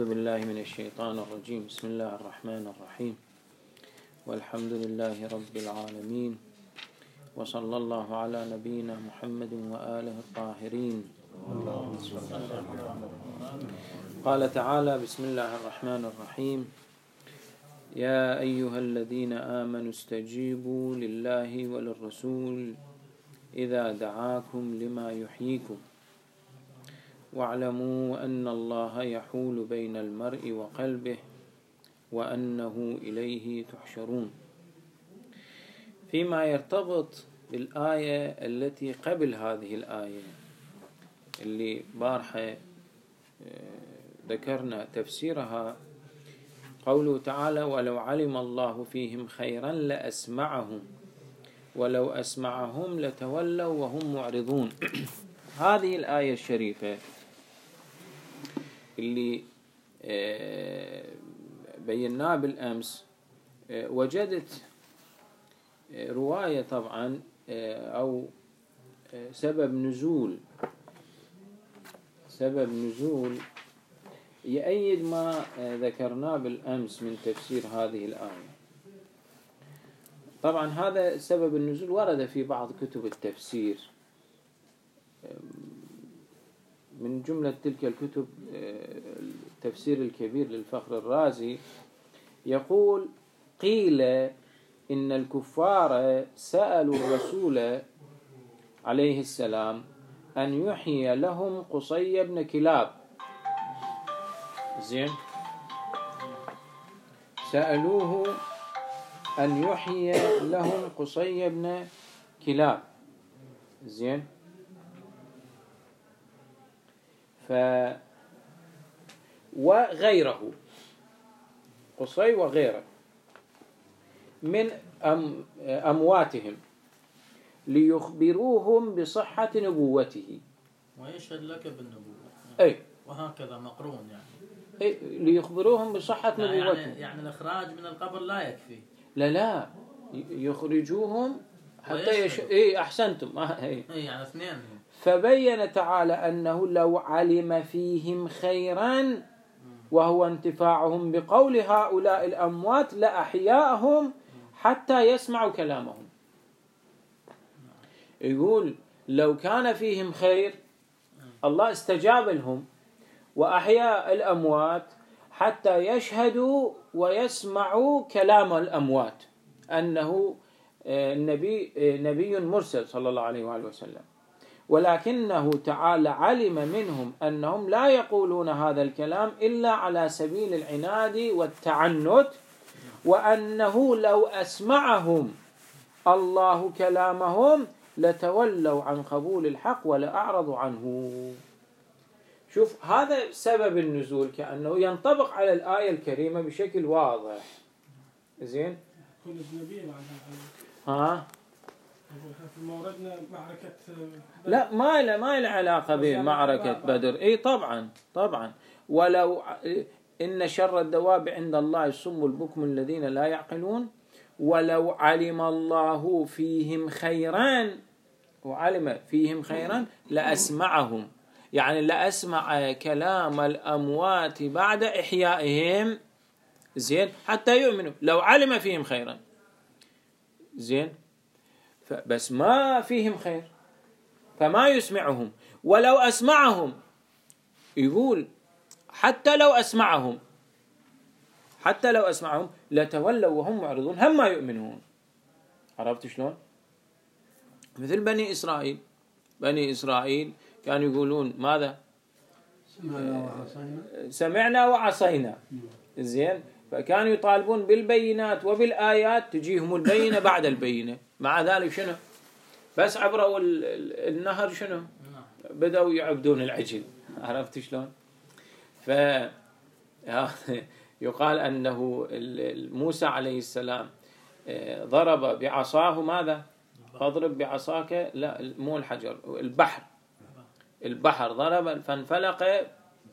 أعوذ بالله من الشيطان الرجيم. بسم الله الرحمن الرحيم، والحمد لله رب العالمين، وصلى الله على نبينا محمد وآله الطاهرين. قال تعالى: بسم الله الرحمن الرحيم: يا أيها الذين آمنوا استجيبوا لله وللرسول إذا دعاكم لما يحييكم واعلموا أن الله يحول بين المرء وقلبه وأنه إليه تحشرون. فيما يرتبط بالآية التي قبل هذه الآية اللي بارحة ذكرنا تفسيرها، قوله تعالى: ولو علم الله فيهم خيرا لأسمعهم ولو أسمعهم لتولوا وهم معرضون. هذه الآية الشريفة اللي بيناها بالأمس، وجدت رواية طبعا أو سبب نزول يؤيد ما ذكرناه بالأمس من تفسير هذه الآية. طبعا هذا سبب النزول ورد في بعض كتب التفسير، من جملة تلك الكتب التفسير الكبير للفخر الرازي، يقول: قيل إن الكفار سألوا الرسول عليه السلام أن يحيي لهم قصي بن كلاب. زين، سألوه أن يحيي لهم قصي بن كلاب. زين، وغيره، قصي وغيره من أمواتهم ليخبروهم بصحة نبوته. ويشهد لك بالنبوة. أي، وهكذا مقرون يعني. أي، ليخبروهم بصحة نبوته. يعني الإخراج من القبر لا يكفي. لا يخرجوهم حتى أحسنتم. يعني اثنين. فبين تعالى أنه لو علم فيهم خيرا وهو انتفاعهم بقول هؤلاء الأموات لأحياءهم حتى يسمعوا كلامهم. يقول لو كان فيهم خير الله استجاب لهم وأحياء الأموات حتى يشهدوا ويسمعوا كلام الأموات أنه نبي مرسل صلى الله عليه وآله وسلم، ولكنه تعالى علم منهم أنهم لا يقولون هذا الكلام إلا على سبيل العناد والتعنت، وأنه لو أسمعهم الله كلامهم لتولوا عن قبول الحق ولأعرضوا عنه. شوف، هذا سبب النزول كأنه ينطبق على الآية الكريمة بشكل واضح. زين، كل نبي بعدها في موردنا معركة لا، ما له علاقة بمعركة بدر. اي طبعا ولو إن شر الدواب عند الله الصم البكم الذين لا يعقلون ولو علم الله فيهم خيرا وعلم فيهم خيرا لأسمعهم، يعني لأسمع كلام الأموات بعد إحيائهم. زين، حتى يؤمنوا لو علم فيهم خيرا. زين، بس ما فيهم خير فما يسمعهم، ولو أسمعهم يقول حتى لو أسمعهم لتولوا وهم معرضون، هم ما يؤمنون. عرفت شلون؟ مثل بني إسرائيل كانوا يقولون ماذا؟ سمعنا وعصينا. زين، فكانوا يطالبون بالبينات وبالآيات، تجيهم البينة بعد البينة. مع ذلك شنو؟ بس عبروا النهر شنو؟ بدأوا يعبدون العجل. عرفت شلون؟ يقال أنه موسى عليه السلام ضرب بعصاه ماذا؟ فاضرب بعصاك، لا مو الحجر، البحر ضرب فانفلق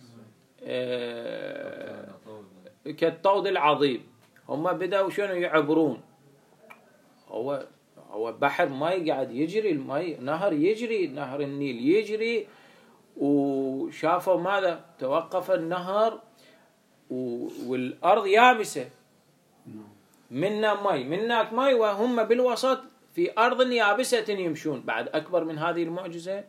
كالطود العظيم. هم بدأوا شنو يعبرون. هو بحر ما يقعد يجري، نهر يجري، نهر النيل يجري، وشافوا ماذا؟ توقف النهر والأرض يابسة، منا مي منك مي، وهم بالوسط في أرض يابسة يمشون. بعد أكبر من هذه المعجزة؟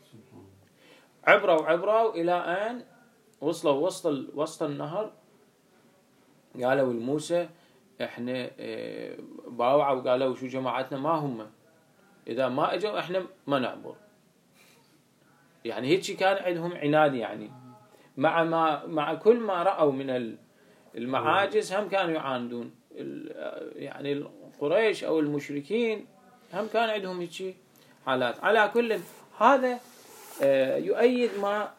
عبروا إلى أن وصلوا وسط النهر. قالوا لموسى احنا باوعوا وقالوا شو جماعتنا ما هم، إذا ما اجوا احنا ما نعبر. يعني هيك كان عندهم عناد، يعني مع كل ما رأوا من المعاجز هم كانوا يعاندون. يعني القريش أو المشركين هم كان عندهم هيك حالات. على كل هذا يؤيد ما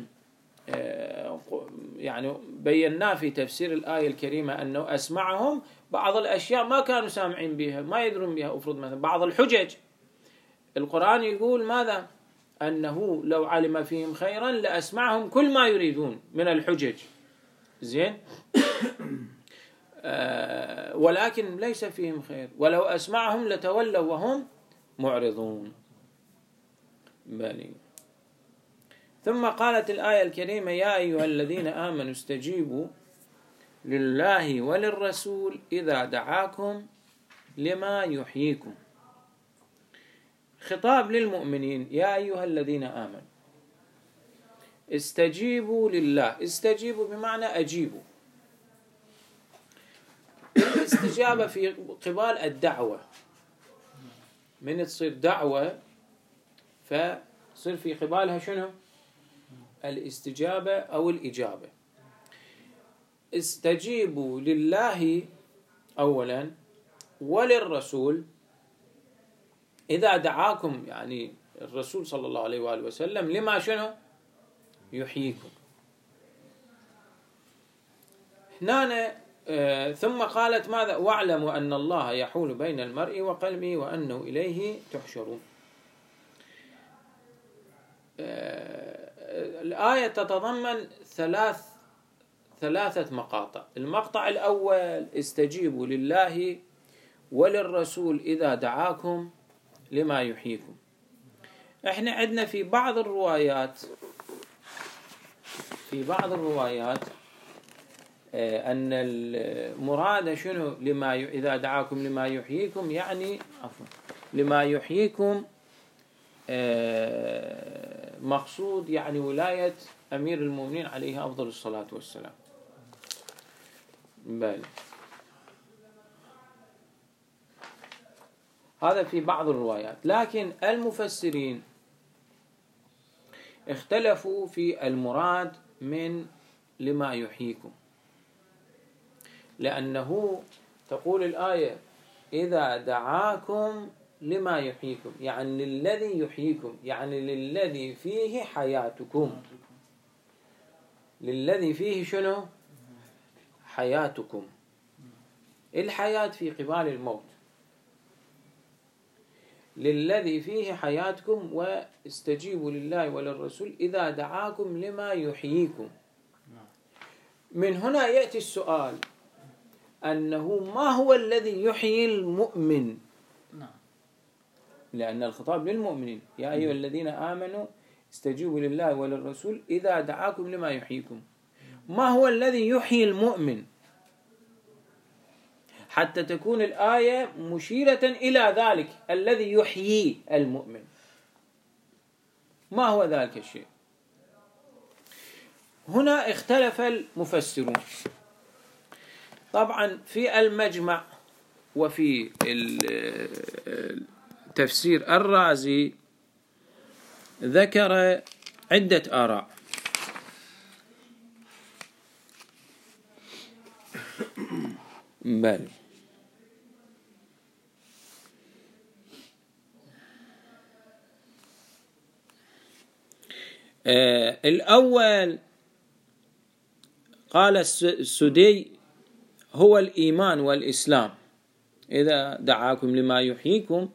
يعني بيناه في تفسير الآية الكريمة، أنه أسمعهم بعض الأشياء ما كانوا سامعين بها، ما يدرون بها. أفرض مثلا بعض الحجج، القرآن يقول ماذا؟ أنه لو علم فيهم خيرا لأسمعهم كل ما يريدون من الحجج. زين. ولكن ليس فيهم خير، ولو أسمعهم لتولوا وهم معرضون. بلي. ثم قالت الآية الكريمة: يا أيها الذين آمنوا استجيبوا لله وللرسول إذا دعاكم لما يحييكم. خطاب للمؤمنين: يا أيها الذين آمنوا استجيبوا لله. استجيبوا بمعنى أجيبوا. الاستجابة في قبال الدعوة، من تصير دعوة فصير في قبالها شنو؟ الاستجابة أو الإجابة. استجيبوا لله أولا وللرسول إذا دعاكم، يعني الرسول صلى الله عليه وآله وسلم لما شنو؟ يحييكم. هنا ثم قالت ماذا؟ واعلموا أن الله يحول بين المرء وقلبه وأنه إليه تحشرون. الآية تتضمن ثلاثة مقاطع. المقطع الأول: استجيبوا لله وللرسول إذا دعاكم لما يحييكم. احنا عندنا في بعض الروايات أن المراد شنو؟ إذا دعاكم لما يحييكم، يعني لما يحييكم مقصود يعني ولاية أمير المؤمنين عليه أفضل الصلاة والسلام. بل هذا في بعض الروايات، لكن المفسرين اختلفوا في المراد من لما يحييكم، لأنه تقول الآية: إذا دعاكم لما يحييكم، يعني للذي يحييكم، يعني للذي فيه حياتكم. للذي فيه شنو؟ حياتكم. الحياة في قبال الموت. للذي فيه حياتكم واستجيبوا لله وللرسول إذا دعاكم لما يحييكم. من هنا يأتي السؤال: أنه ما هو الذي يحيي المؤمن؟ لأن الخطاب للمؤمنين: يا أيها الذين آمنوا استجيبوا لله وللرسول إذا دعاكم لما يحييكم. ما هو الذي يحيي المؤمن؟ حتى تكون الآية مشيرة إلى ذلك الذي يحيي المؤمن. ما هو ذلك الشيء؟ هنا اختلف المفسرون. طبعا في المجمع وفي تفسير الرازي ذكر عدة آراء. بل الأول قال السدي: هو الإيمان والإسلام. إذا دعاكم لما يحييكم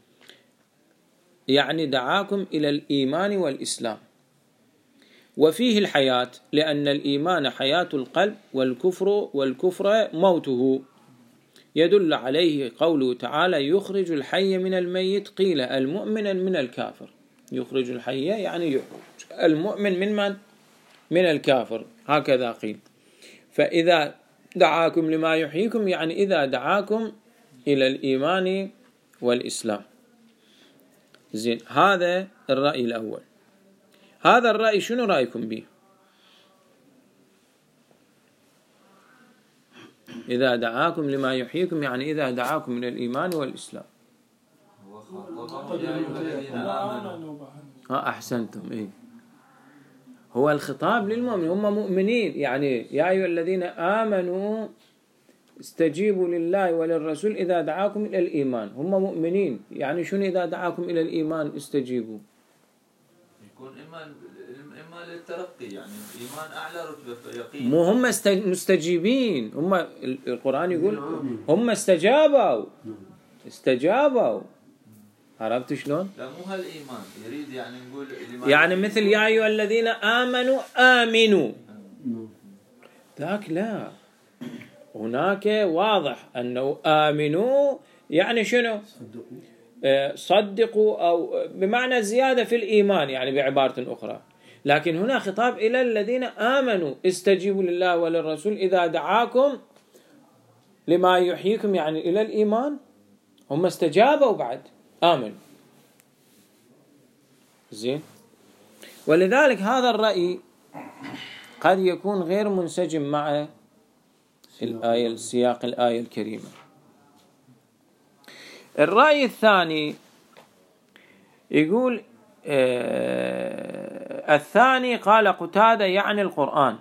يعني دعاكم إلى الإيمان والإسلام، وفيه الحياة، لأن الإيمان حياة القلب، والكفر موته. يدل عليه قوله تعالى: يخرج الحي من الميت، قيل المؤمن من الكافر. يخرج الحي يعني يخرج المؤمن من الكافر، هكذا قيل. فإذا دعاكم لما يحييكم يعني إذا دعاكم إلى الإيمان والإسلام. زين، هذا الرأي الأول. هذا الرأي شنو رأيكم به؟ إذا دعاكم لما يحييكم يعني إذا دعاكم إلى الإيمان والإسلام. أحسنتم. إيه، هو الخطاب للمؤمنين، هم مؤمنين، يعني يا أيها الذين آمنوا استجيبوا لله وللرسول إذا دعاكم إلى الإيمان. هم مؤمنين، يعني شنو إذا دعاكم إلى الإيمان استجيبوا؟ يكون إما للترقي، يعني الإيمان أعلى رتبة يقين. مو هم مستجيبين، هم القرآن يقول هم استجابوا. عرفت شلون؟ لا، مو هالإيمان، يريد يعني نقول يعني مثل يا أيها الذين آمنوا آمنوا، ذاك لا، هناك واضح أنه آمنوا يعني شنو؟ صدقوا، أو بمعنى زيادة في الإيمان يعني بعبارة أخرى. لكن هنا خطاب إلى الذين آمنوا استجيبوا لله وللرسول إذا دعاكم لما يحييكم، يعني إلى الإيمان. هم استجابوا بعد آمنوا. زين، ولذلك هذا الرأي قد يكون غير منسجم مع الآية، سياق الآية الكريمة. الرأي الثاني يقول الثاني قال قتادة يعني القرآن،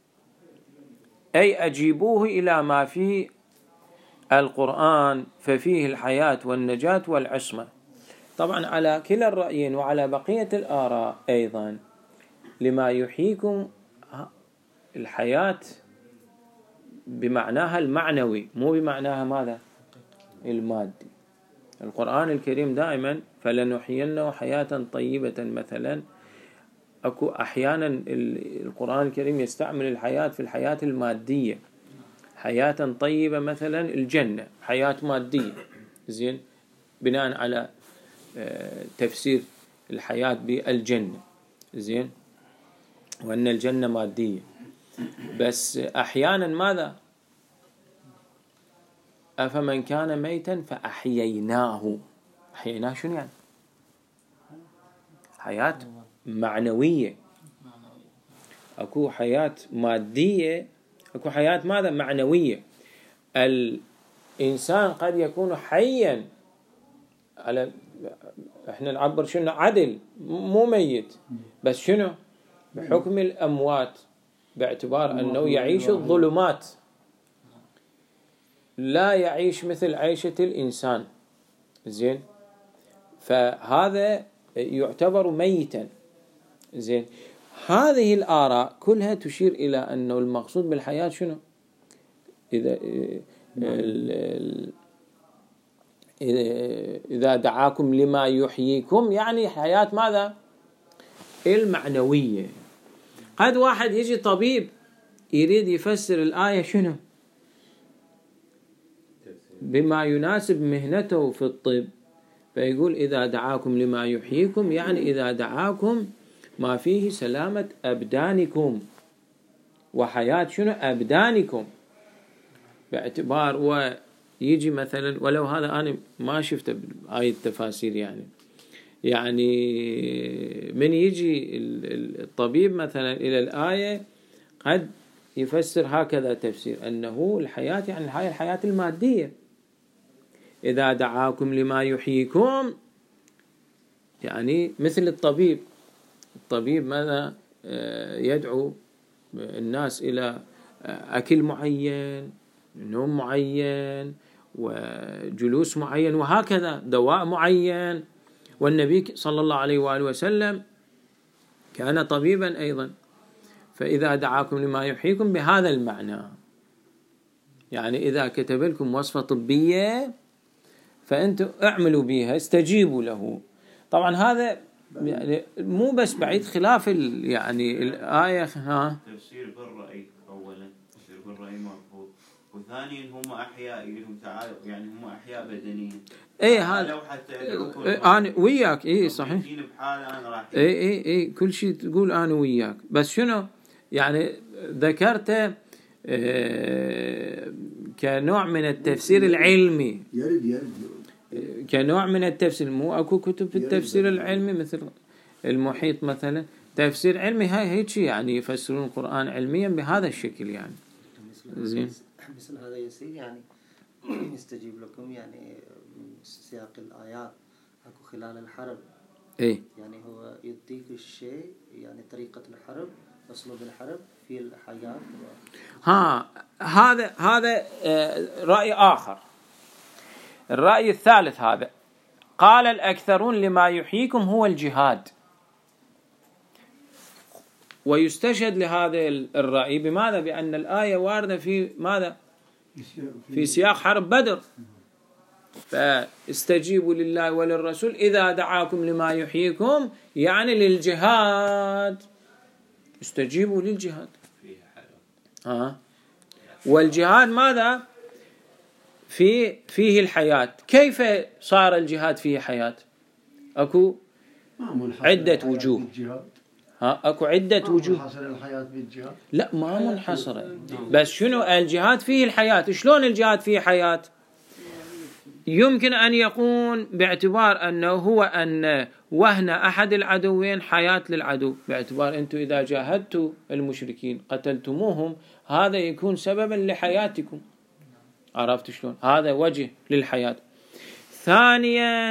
أي أجيبوه إلى ما فيه القرآن ففيه الحياة والنجاة والعصمة. طبعا على كلا الرأيين وعلى بقية الآراء أيضا لما يحييكم الحياة بمعناها المعنوي، مو بمعناها ماذا؟ المادي. القرآن الكريم دائما فلنحيينه حياة طيبة مثلا، أكو أحيانا القرآن الكريم يستعمل الحياة في الحياة المادية، حياة طيبة مثلا الجنة، حياة مادية. زين، بناء على تفسير الحياة بالجنة. زين، وأن الجنة مادية. بس أحيانا ماذا؟ أفمن كان ميتا فأحييناه. أحييناه شنو يعني؟ حياة معنوية. أكو حياة مادية، أكو حياة ماذا؟ معنوية. الإنسان قد يكون حيا على، احنا نعبر شنو؟ عدل، مو ميت، بس شنو؟ بحكم الأموات، باعتبار أنه يعيش الظلمات، لا يعيش مثل عيشة الإنسان. زين، فهذا يعتبر ميتا. زين، هذه الآراء كلها تشير إلى أنه المقصود بالحياة شنو؟ إذا دعاكم لما يحييكم يعني حياة ماذا؟ المعنوية. قد واحد يجي طبيب يريد يفسر الآية شنو؟ بما يناسب مهنته في الطب، فيقول إذا دعاكم لما يحييكم يعني إذا دعاكم ما فيه سلامة أبدانكم وحياة شنو؟ أبدانكم. باعتبار ويجي مثلا، ولو هذا أنا ما شفته بآية التفاسير، يعني من يجي الطبيب مثلا إلى الآية قد يفسر هكذا تفسير، أنه الحياة يعني هاي الحياة المادية. إذا دعاكم لما يحييكم يعني مثل الطبيب ماذا؟ يدعو الناس إلى أكل معين، نوم معين، وجلوس معين، وهكذا دواء معين. والنبي صلى الله عليه وآله وسلم كان طبيبا أيضا. فإذا دعاكم لما يحييكم بهذا المعنى، يعني إذا كتب لكم وصفة طبية فأنتم اعملوا بها، استجيبوا له. طبعا هذا يعني مو بس بعيد خلاف يعني الآية. تفسير بالرأي أولا، تفسير بالرأي مرفوض، وثانيا هم أحياء لهم تعارض، يعني هم أحياء بدنيين. ايه هذا انا وياك. ايه صحيح، ايه كل شيء تقول انا وياك، بس شنو يعني ذكرت كنوع من التفسير العلمي، يرد كنوع من التفسير. مو اكو كتب في التفسير العلمي مثل المحيط مثلا، تفسير علمي هاي هيك يعني يفسرون القرآن علميا بهذا الشكل يعني. زين مثل هذا يصير يعني يستجيب لكم يعني من سياق الآيات اكو خلال الحرب. ايه يعني هو يضيف الشيء يعني طريقة الحرب، أسلوب الحرب في الحياة. هذا رأي آخر. الرأي الثالث هذا قال الأكثرون لما يحييكم هو الجهاد، ويستشهد لهذا الرأي بماذا؟ بأن الآية واردة في ماذا؟ في سياق حرب بدر، فاستجيبوا لله وللرسول إذا دعاكم لما يحييكم، يعني للجهاد، استجيبوا للجهاد. والجهاد ماذا؟ فيه الحياة. كيف صار الجهاد فيه حياة؟ أكو عدة وجوه. أكو عدة وجوه. منحصر الحياة بالجهاد؟ لا ما منحصرة، بس شنو الجهاد فيه الحياة؟ شلون الجهاد فيه حياة؟ يمكن أن يكون باعتبار أنه هو أن وهن أحد العدوين حياة للعدو، باعتبار أنتم إذا جاهدتوا المشركين قتلتموهم هذا يكون سببا لحياتكم. عرفت شلون؟ هذا وجه للحياة. ثانيا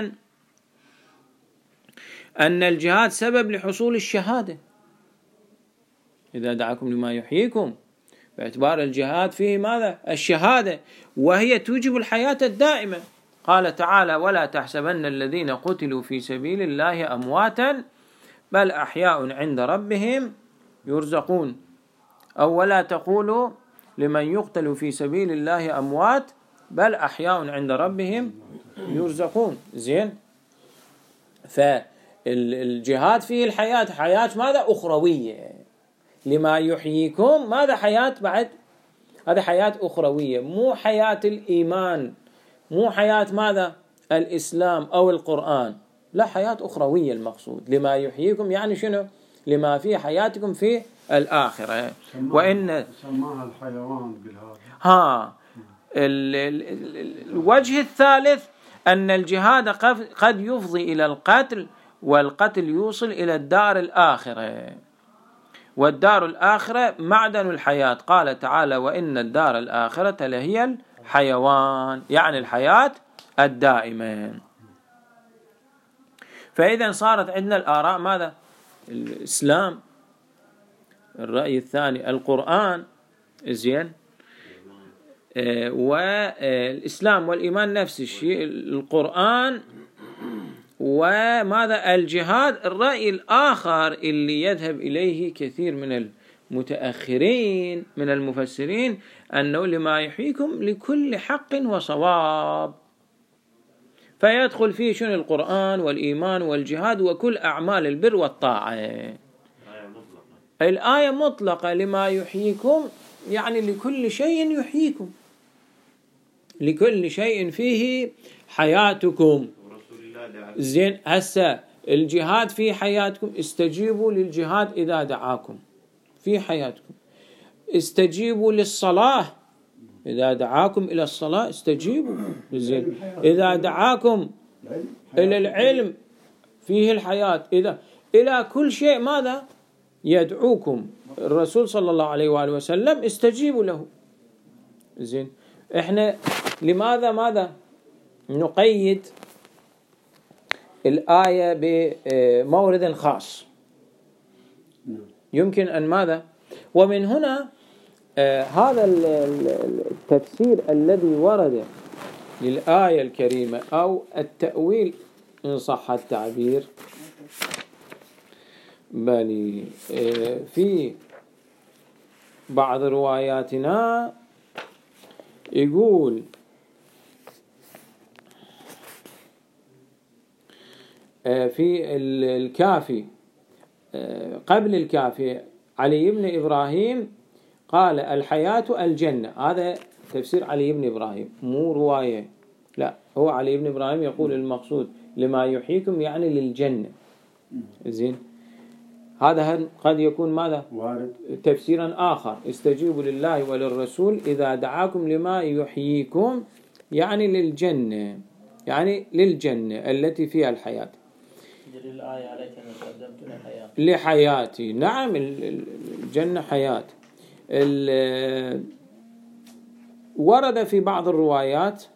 أن الجهاد سبب لحصول الشهادة، إذا دعاكم لما يحييكم، باعتبار الجهاد فيه ماذا؟ الشهادة، وهي توجب الحياة الدائمة. قال تعالى ولا تحسبن الذين قتلوا في سبيل الله أمواتا بل أحياء عند ربهم يرزقون، أو ولا تقولوا لمن يقتل في سبيل الله أموات بل أحياء عند ربهم يرزقون. زين، فالجهاد فيه الحياة، حياة ماذا؟ أخروية. لما يحييكم ماذا؟ حياة بعد، هذا حياة أخروية، مو حياة الإيمان، مو حياة ماذا؟ الإسلام أو القرآن، لا، حياة أخروية المقصود. لما يحييكم يعني شنو؟ لما في حياتكم في الآخرة. وإن سماها الحيوان بالهذا. الوجه الثالث أن الجهاد قد يفضي إلى القتل، والقتل يوصل إلى الدار الآخرة، والدار الآخرة معدن الحياة. قال تعالى وإن الدار الآخرة لهي الحيوان، يعني الحياة الدائمة. فإذا صارت عندنا الآراء ماذا؟ الإسلام، الرأي الثاني القرآن، زين، والإسلام والإيمان نفس الشيء، القرآن وماذا؟ الجهاد. الرأي الآخر اللي يذهب إليه كثير من المتأخرين من المفسرين أنه لما يحييكم لكل حق وصواب، فيدخل فيه شنو؟ القرآن والإيمان والجهاد وكل أعمال البر والطاعة. الآية مطلقة لما يحييكم يعني لكل شيء يحييكم، لكل شيء فيه حياتكم. زين، هسه الجهاد في حياتكم، استجيبوا للجهاد إذا دعاكم في حياتكم. استجيبوا للصلاة إذا دعاكم إلى الصلاة، استجيبوا. زين، إذا دعاكم إلى العلم فيه الحياة، إذا إلى كل شيء ماذا يدعوكم الرسول صلى الله عليه وآله وسلم استجيبوا له. زين، إحنا لماذا ماذا نقيد الآية بمورد خاص؟ يمكن أن ماذا؟ ومن هنا هذا التفسير الذي ورد للآية الكريمة أو التأويل إن صح التعبير، بل في بعض رواياتنا يقول في الكافي قبل الكافي علي بن إبراهيم قال الحياة الجنة. هذا تفسير علي بن إبراهيم، مو رواية، لا، هو علي بن إبراهيم يقول المقصود لما يحييكم يعني للجنة. زين، هذا قد يكون ماذا؟ وارد. تفسيرا آخر: استجيبوا لله وللرسول إذا دعاكم لما يحييكم، يعني للجنة، يعني للجنة التي فيها الحياة. الآية عليك أن قدمت لحياة لحياتي، نعم الجنة حياة. ورد في بعض الروايات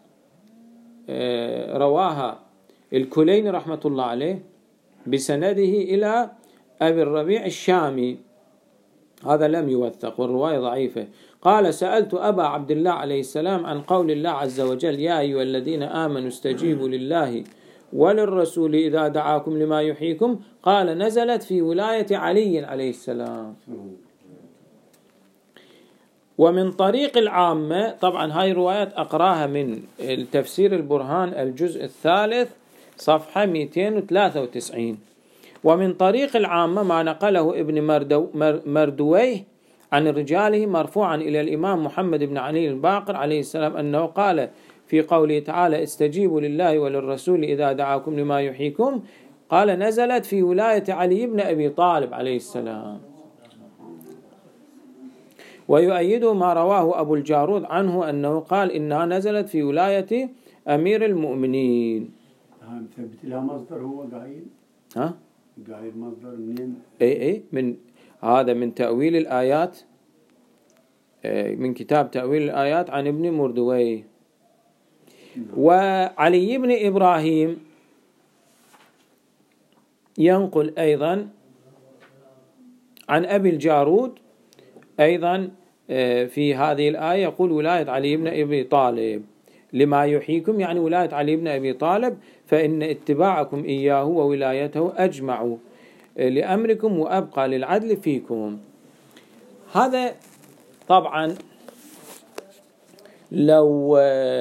رواها الكليني رحمة الله عليه بسنده إلى أبي الربيع الشامي، هذا لم يوثق والرواية ضعيفة. قال: سألت أبا عبد الله عليه السلام عن قول الله عز وجل: يا أيها الذين آمنوا استجيبوا لله وللرسول إذا دعاكم لما يحييكم. قال: نزلت في ولاية علي عليه السلام. ومن طريق العامة، طبعا هاي الروايات أقراها من التفسير البرهان الجزء الثالث صفحة 293. ومن طريق العامة ما نقله ابن مردويه عن رجاله مرفوعا إلى الإمام محمد بن علي الباقر عليه السلام أنه قال في قوله تعالى: استجيبوا لله وللرسول إذا دعاكم لما يحييكم، قال: نزلت في ولاية علي بن أبي طالب عليه السلام. ويؤيد ما رواه أبو الجارود عنه أنه قال: إنها نزلت في ولاية أمير المؤمنين. مثبت لها مصدر هو قايل؟ قايل مصدر منين؟ اي من هذا من تأويل الآيات، من كتاب تأويل الآيات عن ابن مردويه. وعلي بن إبراهيم ينقل أيضا عن أبي الجارود أيضا في هذه الآية، يقول: ولاية علي بن أبي طالب لما يحييكم، يعني ولاية علي بن أبي طالب، فإن اتباعكم إياه وولايته أجمع لأمركم وأبقى للعدل فيكم. هذا طبعا لو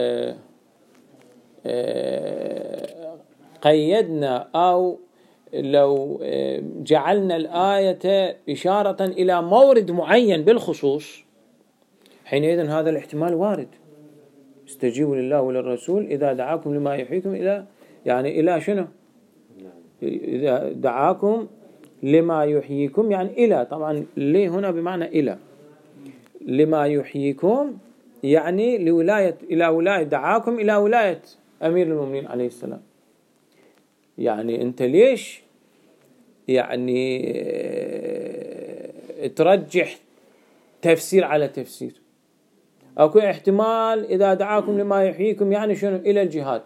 قيدنا أو لو جعلنا الآية إشارة إلى مورد معين بالخصوص، حينئذ هذا الاحتمال وارد: استجيبوا لله وللرسول إذا دعاكم لما يحييكم، إلى يعني إلى شنو؟ إذا دعاكم لما يحييكم يعني إلى، طبعا ليه هنا بمعنى إلى، لما يحييكم يعني لولاية، إلى ولاية، دعاكم إلى ولاية أمير المؤمنين عليه السلام. يعني أنت ليش يعني ترجح تفسير على تفسير؟ أكو احتمال إذا دعاكم لما يحييكم يعني شنو؟ إلى الجهاد،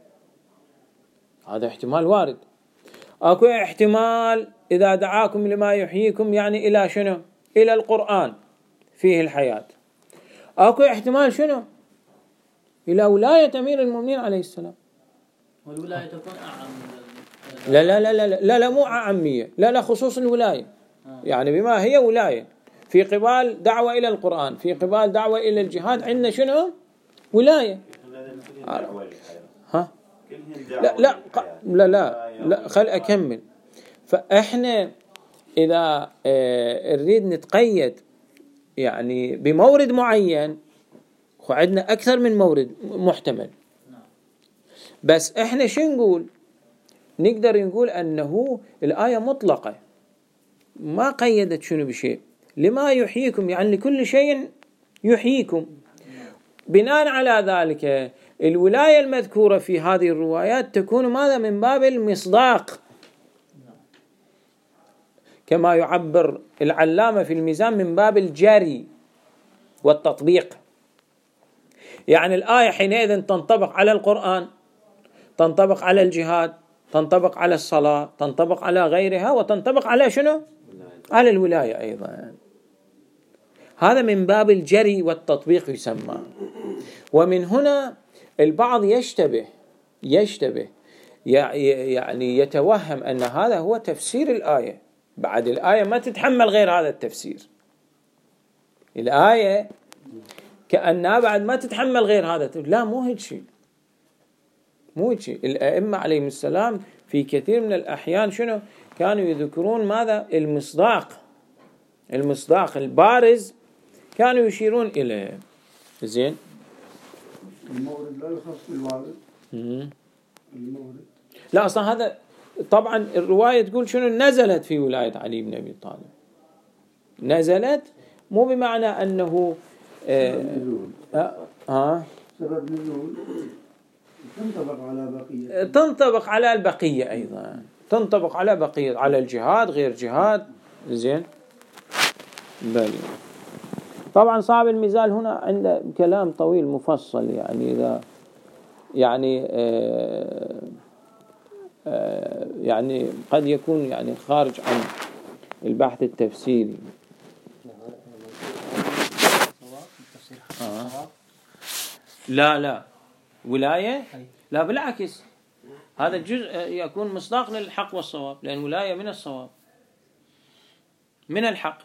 هذا احتمال وارد. أكو احتمال إذا دعاكم لما يحييكم يعني إلى شنو؟ إلى القرآن فيه الحياة. أكو احتمال شنو؟ إلى ولاية أمير المؤمنين عليه السلام. والولاية تكون أعم. لا لا لا لا لا لا، مو أعمية، لا لا، خصوص الولاية. يعني بما هي ولاية في قبال دعوة إلى القرآن، في قبال دعوة إلى الجهاد، عندنا شنو؟ ولاية. ها؟ لا لا لا لا لا، خل أكمل. فإحنا إذا نريد نتقيد يعني بمورد معين، وعندنا أكثر من مورد محتمل، بس إحنا شو نقول؟ نقدر نقول أنه الآية مطلقة ما قيدت شنو بشيء، لما يحييكم يعني لكل شيء يحييكم. بناء على ذلك الولاية المذكورة في هذه الروايات تكون ماذا؟ من باب المصداق، كما يعبر العلامة في الميزان من باب الجري والتطبيق. يعني الآية حينئذ تنطبق على القرآن، تنطبق على الجهاد، تنطبق على الصلاة، تنطبق على غيرها، وتنطبق على شنو؟ على الولاية أيضا. هذا من باب الجري والتطبيق يسمى. ومن هنا البعض يشتبه يعني يتوهم أن هذا هو تفسير الآية، بعد الآية ما تتحمل غير هذا التفسير، الآية كأنها بعد ما تتحمل غير هذا التفسير. لا، مو هيك شيء، مو هيك شيء. الأئمة عليهم السلام في كثير من الأحيان شنو كانوا يذكرون؟ ماذا؟ المصداق البارز كانوا يشيرون إليه. زين، المورد لا يخص بالوارد. المورد لا، أصلا هذا طبعا الرواية تقول شنو نزلت في ولاية علي بن أبي طالب. نزلت مو بمعنى أنه سبب نزول تنطبق على بقية، تنطبق على البقية أيضا، تنطبق على بقية، على الجهاد غير جهاد. زين بل طبعا صاحب المزال هنا عنده كلام طويل مفصل، يعني إذا يعني قد يكون يعني خارج عن البحث التفسيري. لا ولاية لا، بالعكس هذا الجزء يكون مصداق للحق والصواب، لأن ولاية من الصواب من الحق.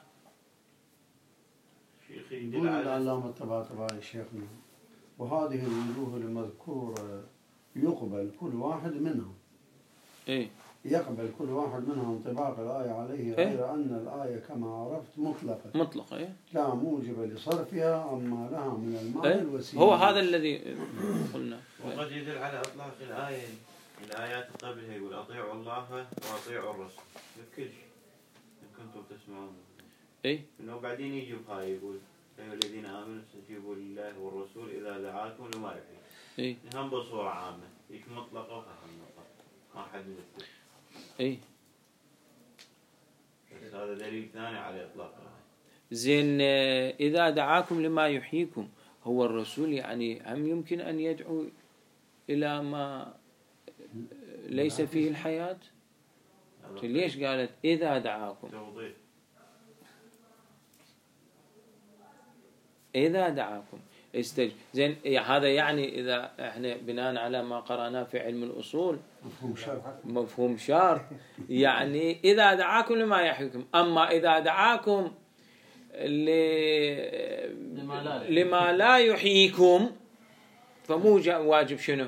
يقول العلامة الطباطبائي شيخنا وهذه الوجوه المذكورة يقبل كل واحد منهم، يقبل كل واحد منهم انطباق الآية عليه، غير أن الآية كما عرفت مطلقة لا موجب لصرفها أما لها من المعنى الوسيلة. هو هذا الذي قلنا. وقد يدل على إطلاق الآيات قبلها، يقول أطيعوا الله وأطيعوا الرسول بكل شيء إن كنتم تسمعون. إنه بعدين يجي بهاي يقول أيها الذين آمنوا استجيبوا لله والرسول إذا دعاكم لما يحييكم. هم بصورة عامة هيك مطلقة وفهم ما حد يذكر. بس هذا دليل ثاني على إطلاق الآية. زين إذا دعاكم لما يحييكم، هو الرسول يعني هم يمكن أن يدعو إلى ما ليس فيه الحياة؟ ليش قالت إذا دعاكم؟ توضيح. إذا دعاكم زين هذا يعني إذا إحنا بناء على ما قرأناه في علم الأصول مفهوم شرط يعني إذا دعاكم لما يحييكم. أما إذا دعاكم لما لا يحييكم فمو واجب شنو؟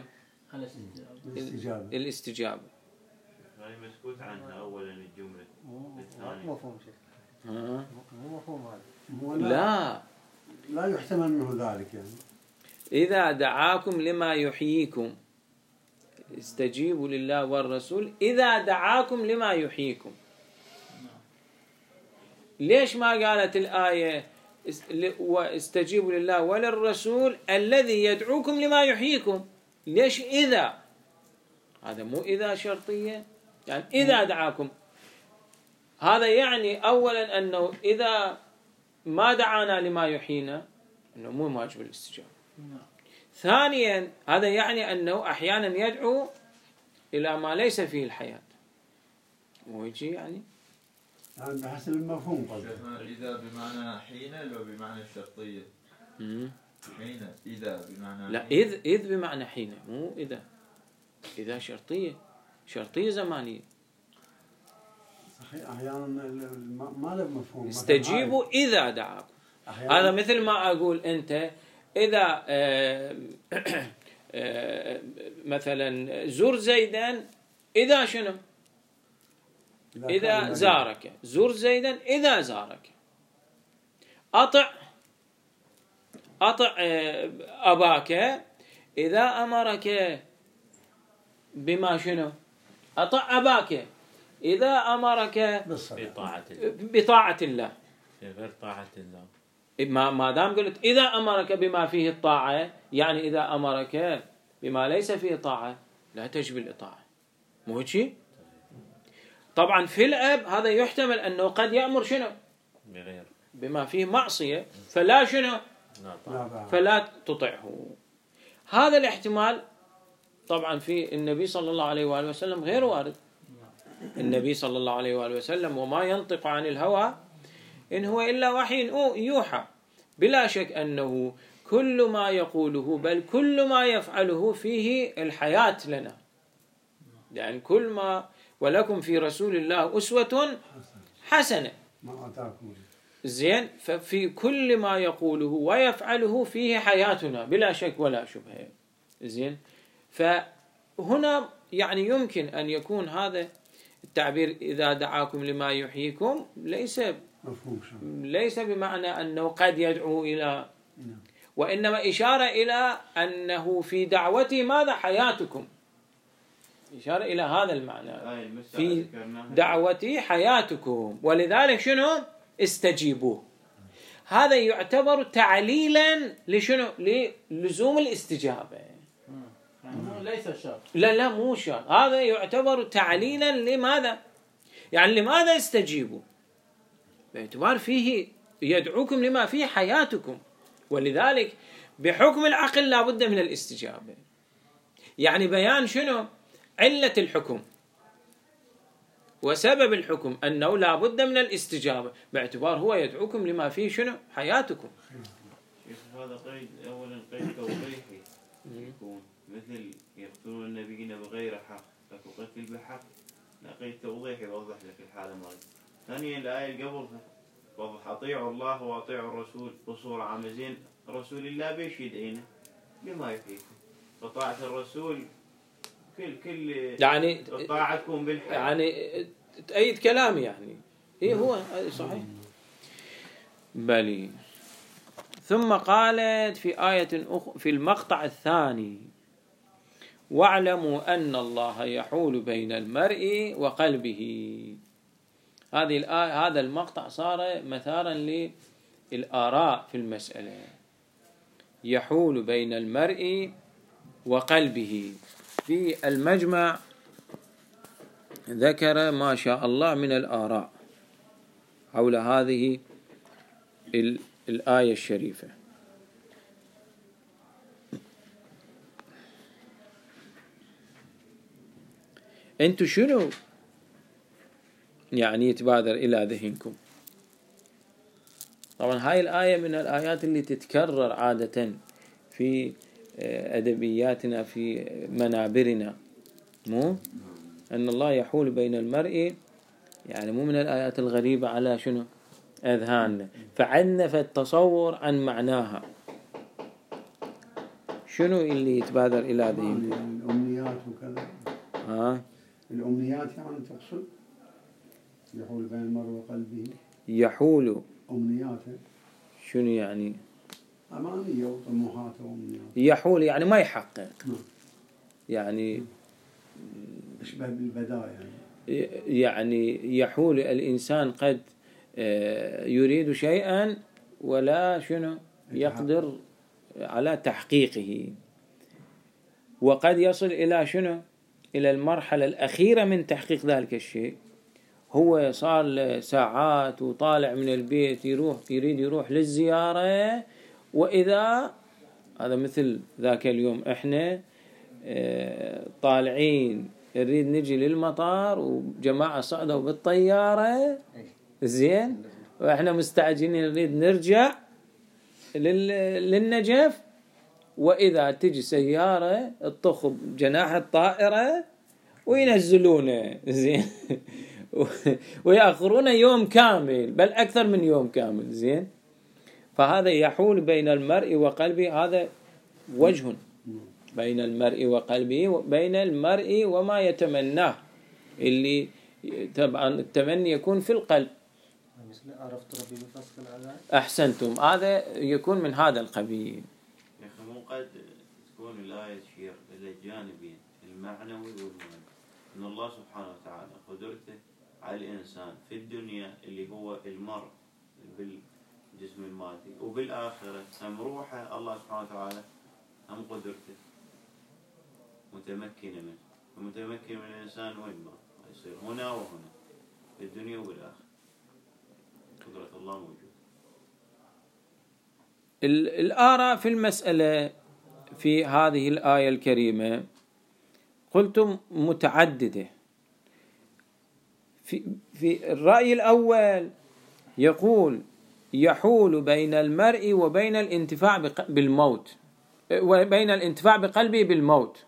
الاستجابة. هاي مسكوت عنها أولا الجملة، مفهوم شيء. مفهوم لا يحتمل منه ذلك. يعني إذا دعاكم لما يحييكم استجيبوا لله والرسول إذا دعاكم لما يحييكم. ليش ما قالت الآية واستجيبوا لله وللرسول الذي يدعوكم لما يحييكم؟ ليش إذا؟ هذا مو إذا شرطية، يعني إذا دعاكم هذا يعني أولا أنه إذا ما دعانا لما يحيينا أنه مو واجب الاستجابة. ثانيا هذا يعني أنه أحيانا يدعو إلى ما ليس فيه الحياة، ويجي يعني بحسب المفهوم. إذا بمعنى حين لو بمعنى الشرطية؟ حين إذا بمعنى لا إذ بمعنى حين، مو إذا شرطية زمانية. صحيح أحيانا ما له مفهوم. استجيبوا إذا دعاكم. هذا مثل ما أقول أنت إذا مثلا زور زيدا إذا شنو؟ إذا زارك. زور زيدا إذا زارك. أطع أباك إذا أمرك بما شنو؟ أطع أباك إذا أمرك بطاعة الله. غير طاعة الله. ما دام قلت إذا أمرك بما فيه الطاعة، يعني إذا أمرك بما ليس فيه طاعة لا تجب الإطاعة. مو هيك؟ طبعا في الأب هذا يحتمل أنه قد يأمر شنو؟ بما فيه معصية فلا شنو؟ فلا تطعه. هذا الاحتمال طبعا في النبي صلى الله عليه وآله وسلم غير وارد. النبي صلى الله عليه وآله وسلم وما ينطق عن الهوى إن هو إلا وحي يوحى. بلا شك أنه كل ما يقوله بل كل ما يفعله فيه الحياة لنا، يعني كل ما ولكم في رسول الله أسوة حسنة. زين، ففي كل ما يقوله ويفعله فيه حياتنا بلا شك ولا شبهة. زين، فهنا يعني يمكن أن يكون هذا التعبير إذا دعاكم لما يحييكم ليس بمعنى أنه قد يدعو إلى، وإنما إشارة إلى أنه في دعوته ماذا؟ حياتكم. إشارة إلى هذا المعنى في دعوتي حياتكم، ولذلك شنو استجيبوه. هذا يعتبر تعليلا لشنو؟ للزوم الاستجابة. ليس شرط. لا مو شرط، هذا يعتبر تعليلا لماذا؟ يعني لماذا استجيبوا؟ باعتبار فيه يدعوكم لما فيه حياتكم، ولذلك بحكم العقل لا بد من الاستجابة. يعني بيان شنو؟ علة الحكم وسبب الحكم أنه لا بد من الاستجابة، باعتبار هو يدعوكم لما فيه شنو؟ حياتكم. هذا قيد أولا قيد توضيحي يكون مثل يقتلون النبيين بغير حق، فتقتل بحق، لا قيد توضيحي يوضح لك الحالة مالك. ثانيا الآية اللي قبلها وضح أطيعوا الله وأطيعوا الرسول بصورة عامة. زين رسول الله بيش يدعينا؟ بما يحييكم. فطاعة الرسول كل يعني طاعتكم بالحق، يعني تأيد كلامي يعني هو صحيح. بلي. ثم قالت في آية في المقطع الثاني: واعلموا أن الله يحول بين المرء وقلبه. هذه الآية، هذا المقطع صار مثارا للآراء في المسألة. يحول بين المرء وقلبه. في المجمع ذكر ما شاء الله من الآراء حول هذه الآية الشريفة. أنتوا شنو يعني يتبادر إلى ذهنكم؟ طبعا هاي الآية من الآيات اللي تتكرر عادة في أدبياتنا في منابرنا، مو أن الله يحول بين المرء، يعني مو من الآيات الغريبة على شنو أذهاننا، فعندنا فالتصور عن معناها. شنو اللي يتبادر إلى ذهنكم؟ الأمنيات وكذا. الأمنيات يعني تقصد يحول بين المرء وقلبه. يحول أمنياته شنو يعني؟ أمانية وطموحات وأمنيات. يحول يعني ما يحقق. يعني أشبه بالبداية يعني يحول الإنسان قد يريد شيئا ولا شنو يقدر على تحقيقه، وقد يصل إلى شنو؟ إلى المرحلة الأخيرة من تحقيق ذلك الشيء. هو صار ساعات وطالع من البيت يريد يروح للزيارة، وإذا هذا مثل ذاك اليوم إحنا طالعين نريد نجي للمطار وجماعة صعدوا بالطيارة، زين، وإحنا مستعجلين نريد نرجع للنجف، وإذا تجي سيارة تطخ بجناح الطائرة وينزلونه، زين، ويأخرون يوم كامل بل أكثر من يوم كامل، زين. فهذا يحول بين المرء وقلبه، هذا وجه بين المرء وقلبه، وبين المرء وما يتمناه، اللي طبعا التمني يكون في القلب. عرفت ربي بفصل العذاب. أحسنتم، هذا يكون من هذا القبيل. يا أخي مو قد تكون الآية تشير إلى الجانبين المعنوي والمادي، إن الله سبحانه وتعالى قدرته على الإنسان في الدنيا اللي هو المرء بالجسم المادي، وبالآخرة هم روحه الله سبحانه وتعالى هم قدرته متمكنة منه، ومتمكن من الإنسان وين ما يصير هنا وهنا في الدنيا وبالآخرة، قدرة الله موجودة. الآراء في المسألة في هذه الآية الكريمة قلتم متعددة. في الرأي الأول يقول يحول بين المرء وبين الانتفاع بالموت، وبين الانتفاع بقلبه بالموت.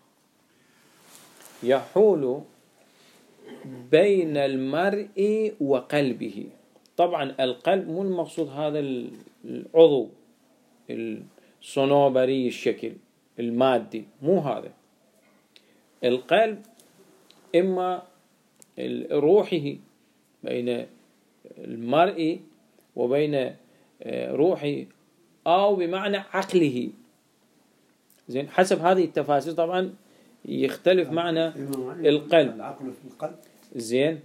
يحول بين المرء وقلبه. طبعا القلب مو المقصود هذا العضو الصنوبري الشكل المادي، مو هذا. القلب إما روحه، بين المرء وبين روحه، أو بمعنى عقله، زين، حسب هذه التفاسير. طبعا يختلف معنى القلب. العقل في القلب. زين.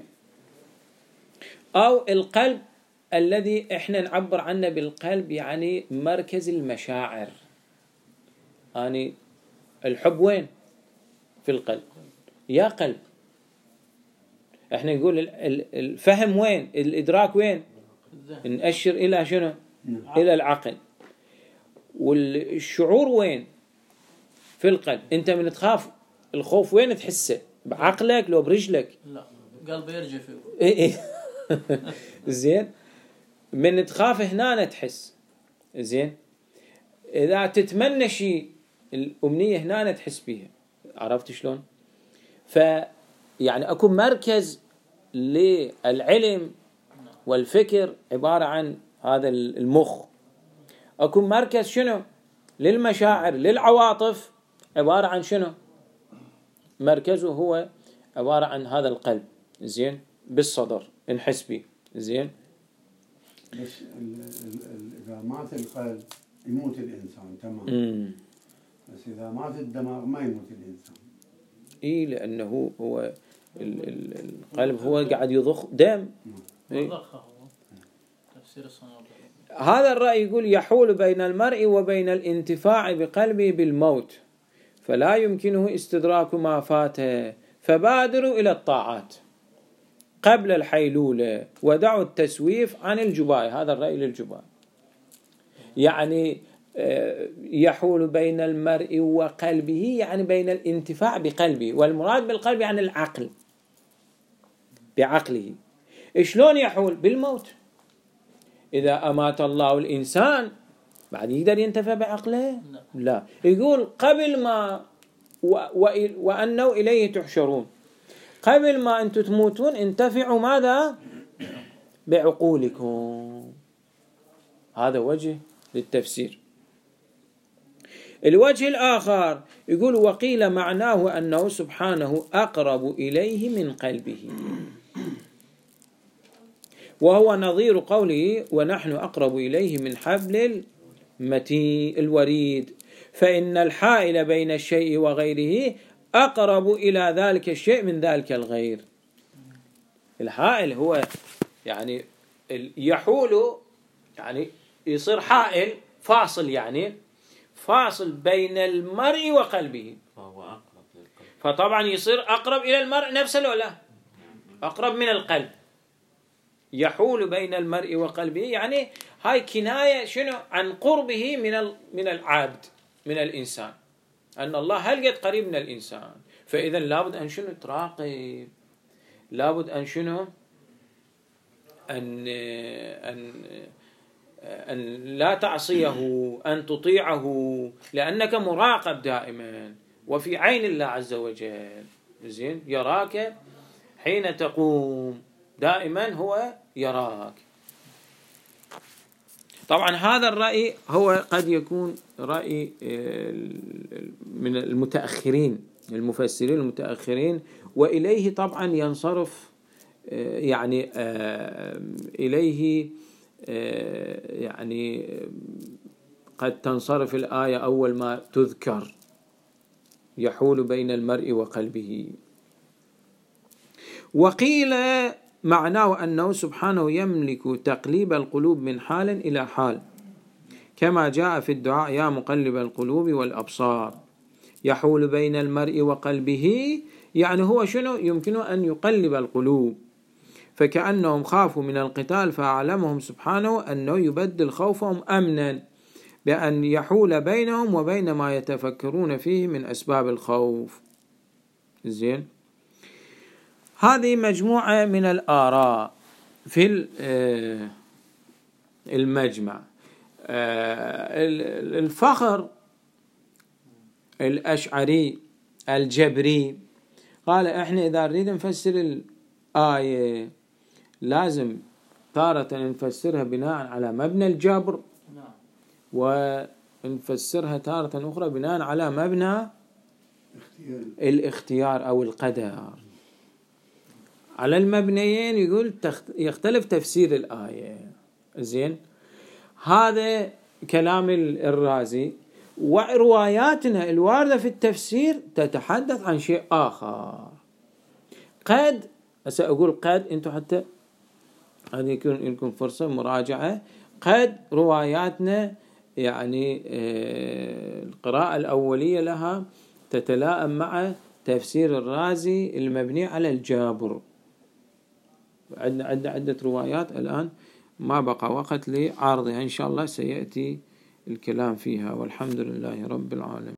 أو القلب الذي إحنا نعبر عنه بالقلب يعني مركز المشاعر. يعني الحب وين؟ في القلب. يا قلب. إحنا نقول الفهم وين؟ الإدراك وين؟ نأشر إلى شنو؟ إلى العقل. والشعور وين؟ في القلب. أنت من تخاف الخوف وين تحسه؟ بعقلك لو برجلك؟ لا قلبي يرجف. زين. من تخاف هنا تحس. زين. إذا تتمنى شيء الأمنية هنا تحس بيها. عرفت شلون؟ يعني أكو مركز للعلم والفكر عبارة عن هذا المخ. أكو مركز شنو؟ للمشاعر للعواطف عبارة عن شنو؟ مركزه هو عبارة عن هذا القلب. زين. بالصدر نحس به. زين. بس إذا مات القلب يموت الإنسان تمام. بس إذا مات الدماغ ما يموت الإنسان. إيه لأنه هو القلب هو قاعد يضخ دم. إيه؟ هذا الرأي يقول يحول بين المرء وبين الانتفاع بقلبه بالموت فلا يمكنه استدراك ما فاته فبادروا إلى الطاعات قبل الحيلولة ودعوا التسويف عن الجباي. هذا الرأي للجباي. يعني يحول بين المرء وقلبه يعني بين الانتفاع بقلبه والمراد بالقلب يعني العقل بعقله. شلون يحول؟ بالموت. إذا أمات الله الإنسان بعد يقدر ينتفع بعقله؟ لا. يقول قبل ما وأنه إليه تحشرون. قبل ما أنتم تموتون انتفعوا ماذا؟ بعقولكم. هذا وجه للتفسير. الوجه الآخر يقول وقيل معناه أنه سبحانه أقرب إليه من قلبه وهو نظير قوله ونحن أقرب إليه من حبل المتين الوريد فإن الحائل بين الشيء وغيره أقرب إلى ذلك الشيء من ذلك الغير. الحائل هو يعني يحول يعني يصير حائل فاصل يعني فاصل بين المرء وقلبه فطبعا يصير أقرب إلى المرء نفسه ولا أقرب من القلب. يحول بين المرء وقلبه يعني هاي كناية شنو عن قربه من العبد من الإنسان أن الله هل قد قريب من الإنسان. فإذا لابد أن شنو تراقب لابد أن شنو أن لا تعصيه أن تطيعه لأنك مراقب دائما وفي عين الله عز وجل. زين. يراك حين تقوم دائما هو يراك. طبعا هذا الرأي هو قد يكون رأي من المتأخرين المفسرين المتأخرين وإليه طبعا ينصرف يعني إليه يعني قد تنصرف الآية أول ما تذكر يحول بين المرء وقلبه. وقيل معناه أنه سبحانه يملك تقليب القلوب من حال إلى حال كما جاء في الدعاء يا مقلب القلوب والأبصار. يحول بين المرء وقلبه يعني هو شنو يمكنه أن يقلب القلوب فكأنهم خافوا من القتال فأعلمهم سبحانه أنه يبدل خوفهم أمنا بأن يحول بينهم وبين ما يتفكرون فيه من أسباب الخوف. زين. هذه مجموعة من الآراء في المجمع. الفخر الأشعري الجبري قال احنا إذا نريد نفسر الآية لازم تارة نفسرها بناء على مبنى الجبر ونفسرها تارة أخرى بناء على مبنى الاختيار أو القدر. على المبنيين يقول يختلف تفسير الآية. زين. هذا كلام الرازي. ورواياتنا الواردة في التفسير تتحدث عن شيء آخر. قد سأقول قد أنتم حتى هذه يكون لكم فرصة مراجعة. قد رواياتنا يعني القراءة الأولية لها تتلائم مع تفسير الرازي المبني على الجابر. عندنا عدة روايات الآن ما بقى وقت لعرضها، إن شاء الله سيأتي الكلام فيها، والحمد لله رب العالمين.